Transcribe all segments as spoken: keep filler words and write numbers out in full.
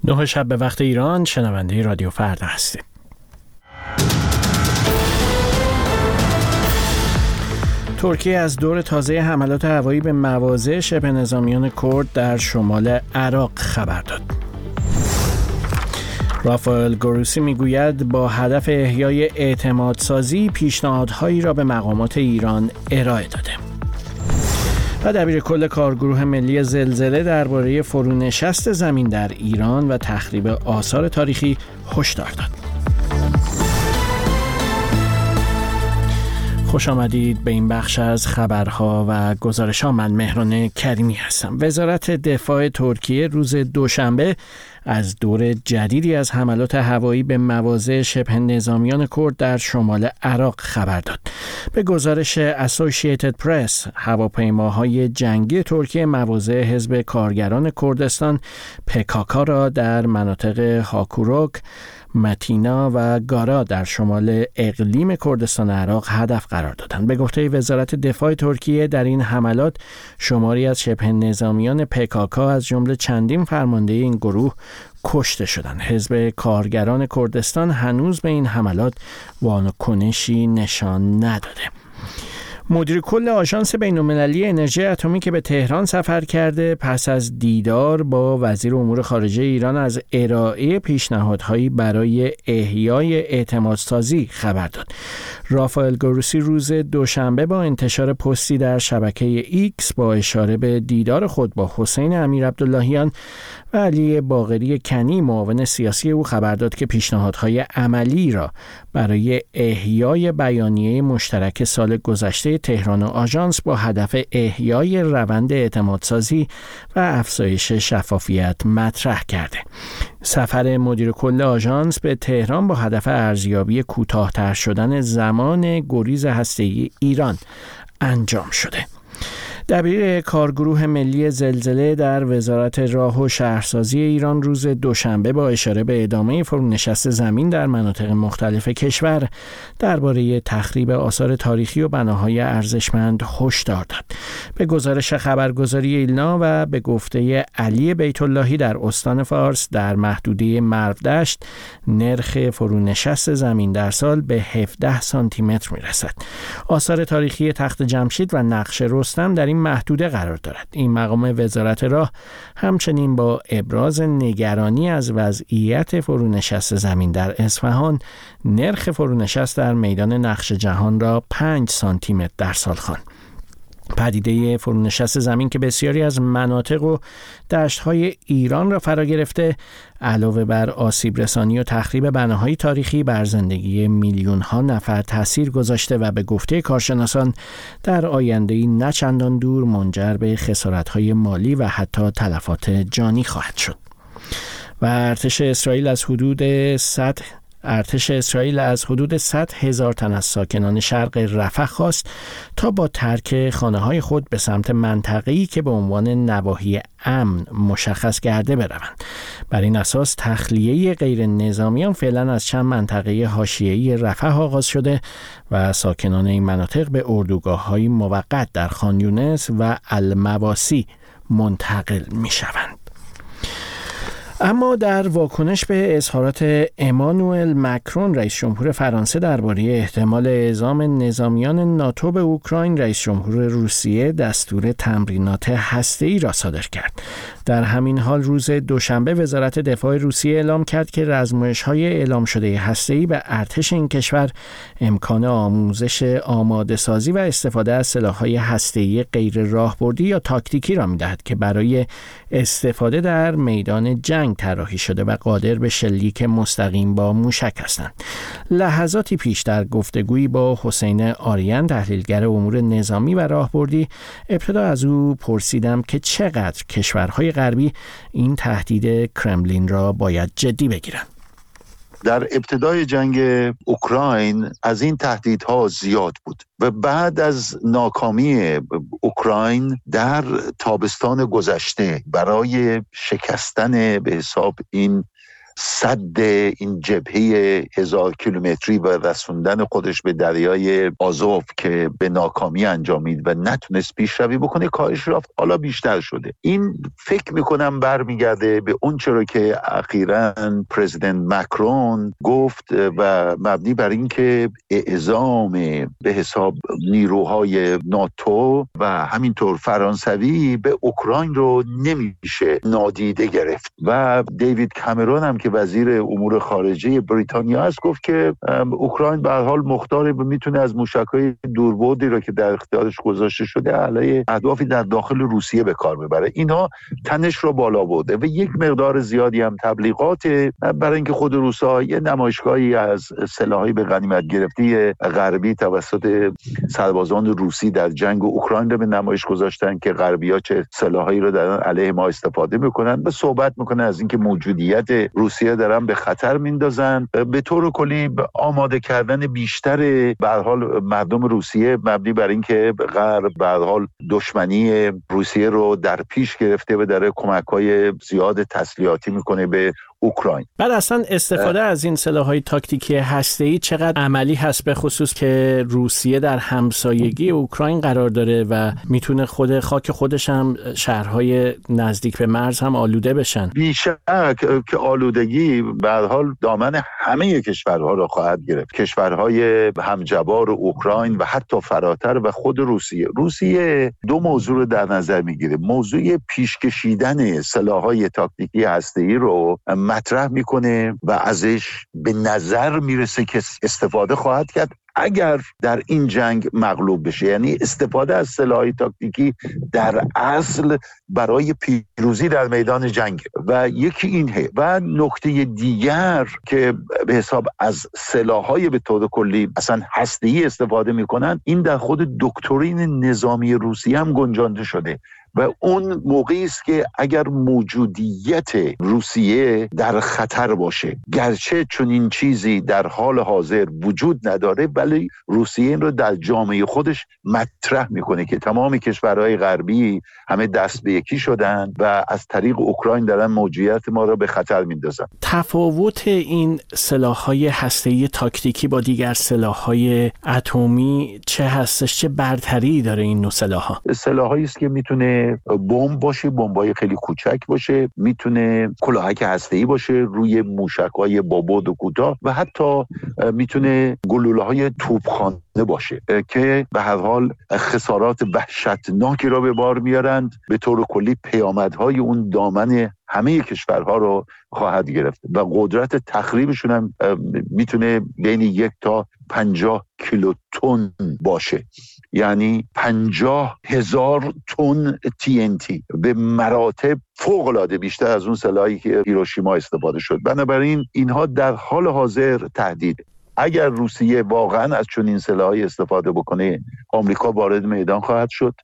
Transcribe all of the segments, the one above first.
نه شب به وقت ایران، شنونده رادیو فردا هستید. ترکیه از دور تازه حملات هوایی به مواضع شبه نظامیان کرد در شمال عراق خبر داد. رافائل گروسی میگوید با هدف احیای اعتماد سازی پیشنهادهایی را به مقامات ایران ارائه داده. و دبیر کل کارگروه ملی زلزله درباره فرونشست زمین در ایران و تخریب آثار تاریخی هشدار داد. خوش آمدید به این بخش از خبرها و گزارش‌ها. من مهران کریمی هستم. وزارت دفاع ترکیه روز دوشنبه از دور جدیدی از حملات هوایی به مواضع شبه نظامیان کرد در شمال عراق خبر داد. به گزارش اسوسییتد پرس، هواپیماهای جنگی ترکیه مواضع حزب کارگران کردستان پکاکا را در مناطق هاکوروک، متینا و گارا در شمال اقلیم کردستان عراق هدف قرار دادند. به گفته وزارت دفاع ترکیه در این حملات شماری از شبه نظامیان پکاکا از جمله چندین فرمانده این گروه کشته شدند. حزب کارگران کردستان هنوز به این حملات واکنشی نشان نداده. مدیر کل آژانس بین‌المللی انرژی اتمی که به تهران سفر کرده پس از دیدار با وزیر امور خارجه ایران از ارائه پیشنهادهایی برای احیای اعتمادسازی خبر داد. رافائل گروسی روز دوشنبه با انتشار پستی در شبکه ایکس با اشاره به دیدار خود با حسین امیرعبداللهیان و علی باقری کنی معاون سیاسی او خبر داد که پیشنهادهای عملی را برای احیای بیانیه مشترک سال گذشته تهران و آژانس با هدف احیای روند اعتمادسازی و افزایش شفافیت مطرح کرده. سفر مدیر کل آژانس به تهران با هدف ارزیابی کوتاه‌تر شدن زمان گریز هسته‌ای ایران انجام شده. دبیر کارگروه ملی زلزله در وزارت راه و شهرسازی ایران روز دوشنبه با اشاره به ادامه فرونشست زمین در مناطق مختلف کشور درباره تخریب آثار تاریخی و بناهای ارزشمند هشدار داد. به گزارش خبرگزاری ایلنا و به گفته علی بیت اللهی در استان فارس در محدوده مرودشت نرخ فرونشست زمین در سال به هفده سانتی متر میرسد. آثار تاریخی تخت جمشید و نقش رستم در این محدوده قرار دارد. این مقام وزارت راه همچنین با ابراز نگرانی از وضعیت فرونشست زمین در اصفهان نرخ فرونشست در میدان نقش جهان را پنج سانتی متر در سال خواند. پدیده فرونشست زمین که بسیاری از مناطق و دشت‌های ایران را فرا گرفته، علاوه بر آسیب رسانی و تخریب بناهای تاریخی بر زندگی میلیون‌ها نفر تأثیر گذاشته و به گفته کارشناسان در آینده‌ای نه چندان دور منجر به خسارت‌های مالی و حتی تلفات جانی خواهد شد. و ارتش اسرائیل از حدود صد ارتش اسرائیل از حدود صد هزار تن از ساکنان شرق رفح خواست تا با ترک خانه‌های خود به سمت منطقه‌ای که به عنوان نواحی امن مشخص کرده بروند. بر این اساس تخلیه غیر نظامیان فعلا از چند منطقه حاشیه‌ای رفح آغاز شده و ساکنان این مناطق به اردوگاه‌های موقت در خان یونس و المواسی منتقل می‌شوند. اما در واکنش به اظهارات امانوئل مکرون رئیس جمهور فرانسه درباره احتمال اعزام نظامیان ناتو به اوکراین، رئیس جمهور روسیه دستور تمرینات هسته‌ای را صادر کرد. در همین حال روز دوشنبه وزارت دفاع روسیه اعلام کرد که رزمایش‌های اعلام شده هسته‌ای به ارتش این کشور امکان آموزش آماده‌سازی و استفاده از سلاح‌های هسته‌ای غیر راهبردی یا تاکتیکی را می‌دهد که برای استفاده در میدان جنگ طراحی شده و قادر به شلیک مستقیم با موشک هستند. لحظاتی پیش در گفتگویی با حسین آریان تحلیلگر امور نظامی و راهبردی ابتدا از او پرسیدم که چقدر کشورهای غربی این تهدید کرملین را باید جدی بگیرند. در ابتدای جنگ اوکراین از این تهدیدها زیاد بود و بعد از ناکامی اوکراین در تابستان گذشته برای شکستن به حساب این سد این جبهه هزار کیلومتری و رسوندن خودش به دریای آزوف که به ناکامی انجامید و نتونست پیشروی بکنه کاهش رفت، حالا بیشتر شده. این فکر میکنم برمیگرده به اون چرا که اخیراً پرزیدنت مکرون گفت و مبنی بر این که اعزام به حساب نیروهای ناتو و همینطور فرانسوی به اوکراین رو نمیشه نادیده گرفت. و دیوید کامرون هم که وزیر امور خارجه بریتانیا است گفت که اوکراین به هر حال مختار میتونه از موشک‌های دوربردی رو که در اختیارش گذاشته شده علیه اهدافی در داخل روسیه به کار ببره. اینها تنش رو بالا برده و یک مقدار زیادی هم تبلیغات برای اینکه خود روس‌ها یه نمایشگاهی از سلاحی به غنیمت گرفتی غربی توسط سربازان روسی در جنگ اوکراین رو به نمایش گذاشتن که غربی‌ها چه سلاحی رو دارن علیه ما استفاده میکنن و صحبت میکنن از اینکه موجودیت روسیه دارن به خطر میندازن. به طور کلی آماده کردن بیشتر به هر حال مردم روسیه مبنی بر اینکه غرب به هر حال دشمنی روسیه رو در پیش گرفته و داره کمک‌های زیاد تسلیحاتی میکنه به اوکراین. بعد اصلا استفاده اه. از این سلاح‌های تاکتیکی هسته‌ای چقدر عملی هست، به خصوص که روسیه در همسایگی اوکراین قرار داره و میتونه خود خاک خودش هم شهرهای نزدیک به مرز هم آلوده بشن. بیشک که آلودگی به هر حال دامن همه کشورها رو خواهد گرفت، کشورهای همجوار اوکراین و حتی فراتر و خود روسیه. روسیه دو موضوع رو در نظر میگیره. موضوع پیش کشیدن سلاح‌های تاکتیکی هسته‌ای رو مطرح میکنه و ازش به نظر میرسه که استفاده خواهد کرد اگر در این جنگ مغلوب بشه. یعنی استفاده از سلاحی تاکتیکی در اصل برای پیروزی در میدان جنگ. و یکی اینه. و نکته دیگر که به حساب از سلاح‌های به طور کلی اصلا هسته‌ای استفاده میکنن، این در خود دکترین نظامی روسیه هم گنجانده شده و اون موقعی است که اگر موجودیت روسیه در خطر باشه، گرچه چون این چیزی در حال حاضر وجود نداره، ولی روسیه این رو در جامعه خودش مطرح میکنه که تمام کشورهای غربی همه دست به یکی شدن و از طریق اوکراین دارن موجودیت ما رو به خطر میندازن. تفاوت این سلاح‌های هسته‌ای تاکتیکی با دیگر سلاح‌های اتمی چه هستش؟ چه برتری داره این نوع سلاح‌ها؟ سلاح‌هایی است که میتونه بمب باشه، بمبای خیلی کوچک باشه، میتونه کلاهک هسته‌ای باشه روی موشک‌های با بعد و کوتاه و حتی میتونه گلوله‌های توپخانه باشه که به هر حال خسارات وحشتناکی را به بار میارند. به طور کلی پیامدهای اون دامن همه کشورها رو خواهد گرفت و قدرت تخریبشون هم میتونه بین یک تا پنجاه کیلو تن باشه، یعنی پنجاه هزار تن تی ان تی، به مراتب فوق العاده بیشتر از اون سلاحی که هیروشیما استفاده شد. بنابراین اینها در حال حاضر تهدید. اگر روسیه واقعا از چنین سلاحی استفاده بکنه، آمریکا وارد میدان خواهد شد،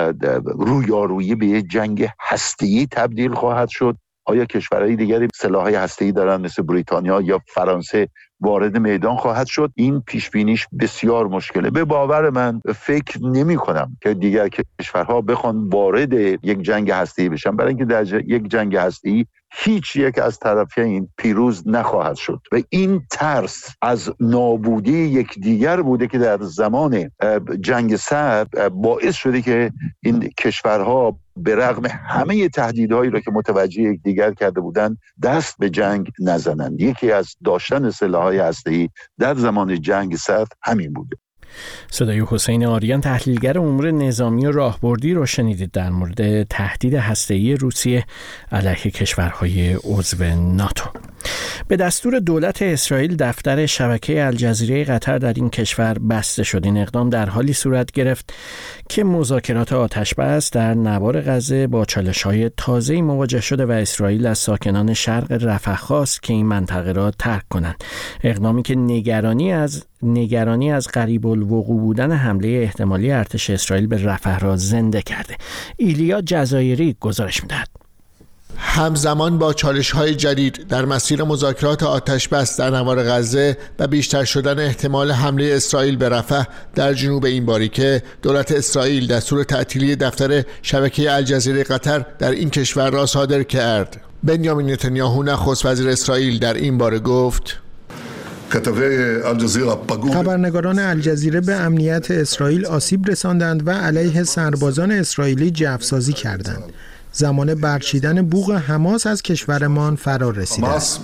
رویارویی به یک جنگ هسته‌ای تبدیل خواهد شد. آیا کشورهای دیگری سلاح‌های هسته‌ای دارن مثل بریتانیا یا فرانسه وارد میدان خواهد شد؟ این پیش بینیش بسیار مشکله. به باور من فکر نمی کنم که دیگر کشورها بخوان وارد یک جنگ هسته‌ای بشن، برای اینکه در یک جنگ هسته‌ای هیچ یک از طرفین پیروز نخواهد شد و این ترس از نابودی یکدیگر بوده که در زمان جنگ سرد باعث شده که این کشورها به رغم همه تهدیدهایی را که متوجه یکدیگر کرده بودند دست به جنگ نزنند. یکی از داشتن سلاح‌های هسته‌ای در زمان جنگ سرد همین بوده. صدای حسین آریان، تحلیلگر امور نظامی و راهبردی رو شنیدید در مورد تهدید هسته‌ای روسیه علیه کشورهای عضو ناتو. به دستور دولت اسرائیل دفتر شبکه الجزیره قطر در این کشور بسته شد. این اقدام در حالی صورت گرفت که مذاکرات آتش‌بس در نوار غزه با چالش‌های تازه‌ای مواجه شده و اسرائیل از ساکنان شرق رفح خواست که این منطقه را ترک کنند. اقدامی که نگرانی از نگرانی از قریب الوقوع بودن حمله احتمالی ارتش اسرائیل به رفح را زنده کرده. ایلیا جزایری گزارش می‌دهد. همزمان با چالش‌های جدید در مسیر مذاکرات آتش‌بس در نوار غزه و بیشتر شدن احتمال حمله اسرائیل به رفح در جنوب این باریکه، دولت اسرائیل دستور تعطیلی دفتر شبکه الجزیره قطر در این کشور را صادر کرد. بنیامین نتانیاهو نخست وزیر اسرائیل در این باره گفت: خبرنگاران الجزیره به امنیت اسرائیل آسیب رساندند و علیه سربازان اسرائیلی جوسازی کردند. زمان برچیدن بوق حماس از کشورمان فرا رسیده است.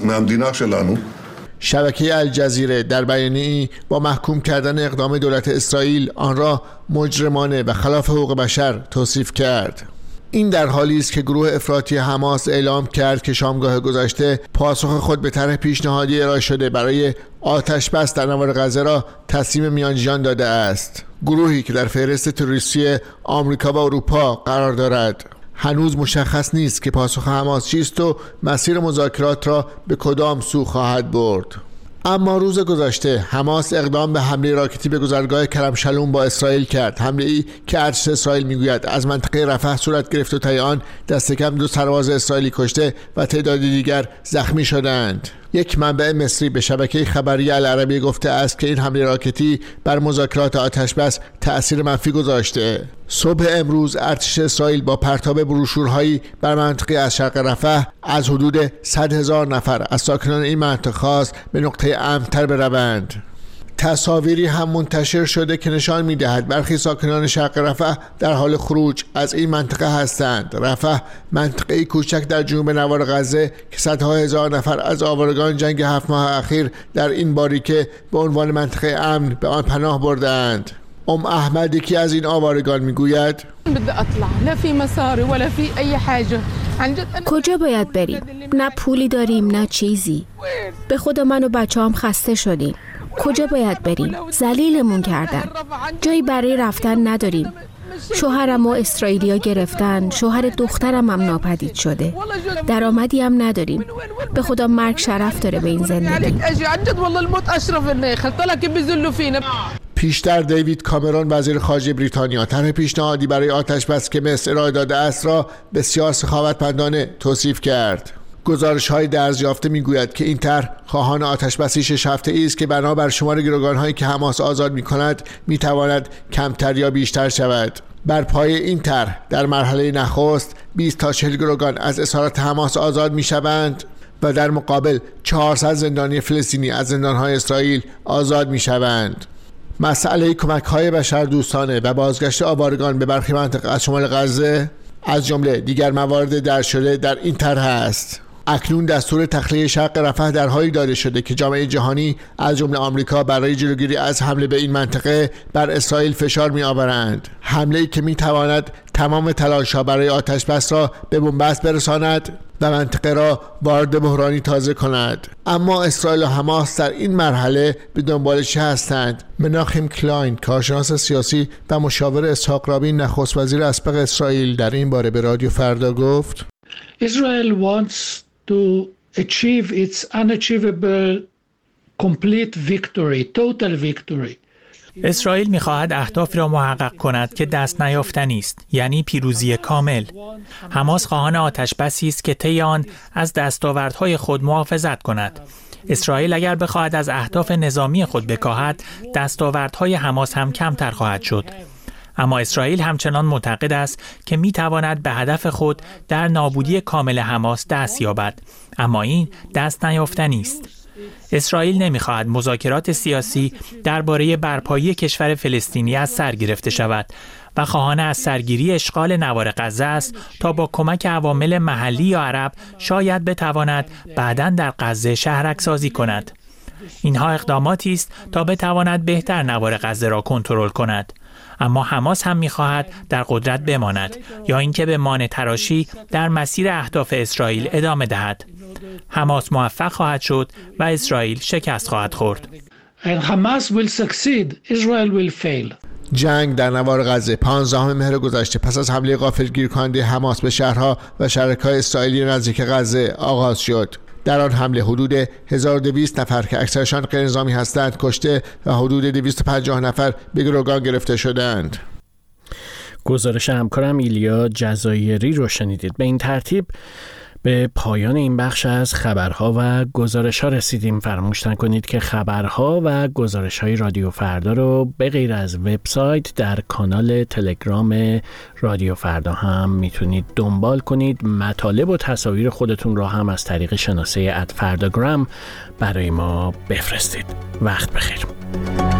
شبکه الجزیره در بیانیه‌ای با محکوم کردن اقدام دولت اسرائیل آن را مجرمانه و خلاف حقوق بشر توصیف کرد. این در حالی است که گروه افراطی حماس اعلام کرد که شامگاه گذشته پاسخ خود به طرح پیشنهادی ارائه شده برای آتش بس در نوار غزه را تسلیم میانجیان داده است. گروهی که در فهرست تروریستی آمریکا و اروپا قرار دارد. هنوز مشخص نیست که پاسخ حماس چیست و مسیر مذاکرات را به کدام سو خواهد برد. اما روز گذشته حماس اقدام به حمله راکتی به گذرگاه کرم شلوم با اسرائیل کرد، حمله ای که ارتش اسرائیل میگوید از منطقه رفح صورت گرفت و طی آن دست کم دو سرباز اسرائیلی کشته و تعداد دیگر زخمی شدند. یک منبع مصری به شبکه خبری العربی گفته است که این حمله راکتی بر مذاکرات آتش‌بس تأثیر منفی گذاشته. صبح امروز ارتش اسرائیل با پرتاب بروشورهایی بر منطقه از شرق رفح از حدود صد هزار نفر از ساکنان این منطقه خواست به نقطه امن‌تر بروند. تصاویری هم منتشر شده که نشان می‌دهد برخی ساکنان شرق رفح در حال خروج از این منطقه هستند. رفح منطقه‌ای کوچک در جنوب نوار غزه که صدها هزار نفر از آوارگان جنگ هفت ماه اخیر در این باریکه به عنوان منطقه امن به آن پناه بردند. ام احمد یکی از این آوارگان میگوید: کجا باید بریم؟ نه پولی داریم نه چیزی. به خدا من و بچه‌ام خسته شدیم. کجا باید بریم؟ ذلیلمون کردن. جایی برای رفتن نداریم. شوهرم و اسرائیلیا گرفتن، شوهر دخترم هم ناپدید شده. درآمدی هم نداریم. به خدا مرگ شرف داره به این زندگی. پیشتر دیوید کامرون وزیر خارجه بریتانیا طرح پیشنهادی برای آتش‌بس که مصر ارائه داده است را بسیار سخاوتمندانه توصیف کرد. گزارش‌های درزیافته می‌گوید که این طرح خواهان آتش‌بسی شش هفته‌ای است که بنابر شمار گروگان‌هایی که حماس آزاد می‌کند می‌تواند کمتر یا بیشتر شود. بر پایه این طرح در مرحله نخست بیست تا چهل گروگان از اسارت حماس آزاد می‌شوند و در مقابل چهارصد زندانی فلسطینی از زندان‌های اسرائیل آزاد می‌شوند. مسئله کمک‌های بشردوستانه و بازگشت آوارگان به برخی مناطق از شمال غزه از جمله دیگر موارد درج شده در این طرح است. اکنون دستور تخلیه شرق رفح در حالی داده شده که جامعه جهانی از جمله آمریکا برای جلوگیری از حمله به این منطقه بر اسرائیل فشار می‌آورند. حمله‌ای که می‌تواند تمام تلاش‌ها برای آتش‌بس را به بنبست برساند و منطقه را وارد بحرانی تازه کند. اما اسرائیل و حماس در این مرحله به دنبال چه هستند؟ مناخیم کلاین، کارشناس سیاسی و مشاور اسحاق رابین نخست وزیر اسبق اسرائیل در این باره به رادیو فردا گفت: Israel wants to achieve its unachievable complete victory, total victory. اسرائیل می‌خواهد اهدافی را محقق کند که دست نیافتنی است، یعنی پیروزی کامل. حماس خواهان آتش‌بسی است که طی آن از دستاوردهای خود محافظت کند. اسرائیل اگر بخواهد از اهداف نظامی خود بکاهد، دستاوردهای حماس هم کمتر خواهد شد. اما اسرائیل همچنان معتقد است که می‌تواند به هدف خود در نابودی کامل حماس دست یابد، اما این دست نیافتنی است. اسرائیل نمی‌خواهد مذاکرات سیاسی درباره برپایی کشور فلسطینی از سر گرفته شود و خواهان از سرگیری اشغال نوار غزه است تا با کمک عوامل محلی یا عرب شاید بتواند بعداً در غزه شهرک سازی کند. اینها اقداماتی است تا بتواند بهتر نوار غزه را کنترل کند. اما حماس هم می‌خواهد در قدرت بماند یا اینکه به مانع تراشی در مسیر اهداف اسرائیل ادامه دهد. حماس موفق خواهد شد و اسرائیل شکست خواهد خورد. And Hamas will succeed, Israel will fail. جنگ در نوار غزه پانزدهم مهر گذشته پس از حمله غافلگیر کننده حماس به شهرها و شهرک‌های اسرائیلی نزدیک غزه آغاز شد. در آن حمله حدود هزار و دویست نفر که اکثرشان غیرنظامی هستند کشته و حدود دویست و پنجاه نفر به گروگان گرفته شدند. گزارش همکارم ایلیا جزایری رو شنیدید. به این ترتیب به پایان این بخش از خبرها و گزارش‌ها رسیدیم. فراموش نکنید که خبرها و گزارش‌های رادیو فردا رو به غیر از وبسایت در کانال تلگرام رادیو فردا هم میتونید دنبال کنید. مطالب و تصاویر خودتون را هم از طریق شناسه ات فرداگرام برای ما بفرستید. وقت بخیر.